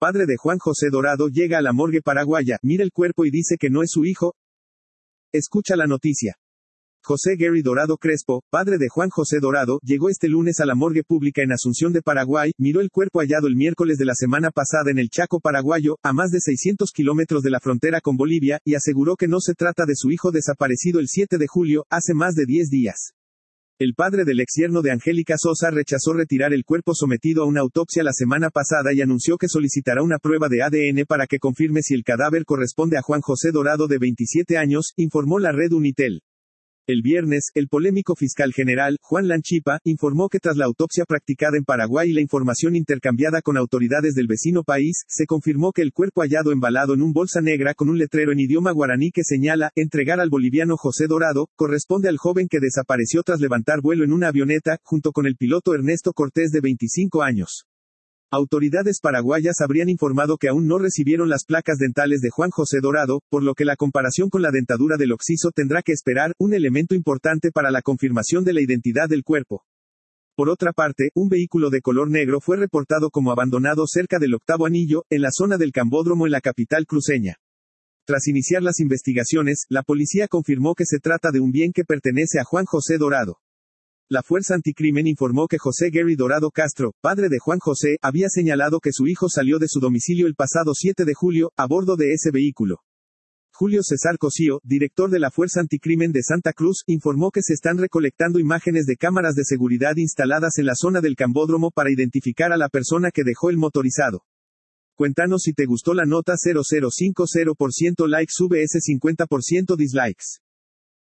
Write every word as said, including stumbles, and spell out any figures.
padre de Juan José Dorado, llega a la morgue paraguaya, mira el cuerpo y dice que no es su hijo. Escucha la noticia. José Gary Dorado Crespo, padre de Juan José Dorado, llegó este lunes a la morgue pública en Asunción de Paraguay, miró el cuerpo hallado el miércoles de la semana pasada en el Chaco paraguayo, a más de seiscientos kilómetros de la frontera con Bolivia, y aseguró que no se trata de su hijo desaparecido el siete de julio, hace más de diez días. El padre del exyerno de Angélica Sosa rechazó retirar el cuerpo sometido a una autopsia la semana pasada y anunció que solicitará una prueba de A D N para que confirme si el cadáver corresponde a Juan José Dorado de veintisiete años, informó la red Unitel. El viernes, el polémico fiscal general, Juan Lanchipa, informó que tras la autopsia practicada en Paraguay y la información intercambiada con autoridades del vecino país, se confirmó que el cuerpo hallado embalado en un bolsa negra con un letrero en idioma guaraní que señala, entregar al boliviano José Dorado, corresponde al joven que desapareció tras levantar vuelo en una avioneta, junto con el piloto Ernesto Cortés de veinticinco años. Autoridades paraguayas habrían informado que aún no recibieron las placas dentales de Juan José Dorado, por lo que la comparación con la dentadura del occiso tendrá que esperar, un elemento importante para la confirmación de la identidad del cuerpo. Por otra parte, un vehículo de color negro fue reportado como abandonado cerca del Octavo Anillo, en la zona del Cambódromo en la capital cruceña. Tras iniciar las investigaciones, la policía confirmó que se trata de un bien que pertenece a Juan José Dorado. La Fuerza Anticrimen informó que José Gary Dorado Castro, padre de Juan José, había señalado que su hijo salió de su domicilio el pasado siete de julio, a bordo de ese vehículo. Julio César Cosío, director de la Fuerza Anticrimen de Santa Cruz, informó que se están recolectando imágenes de cámaras de seguridad instaladas en la zona del Cambódromo para identificar a la persona que dejó el motorizado. Cuéntanos si te gustó la nota. Cero cero cinco cero por ciento likes, V S cincuenta por ciento dislikes.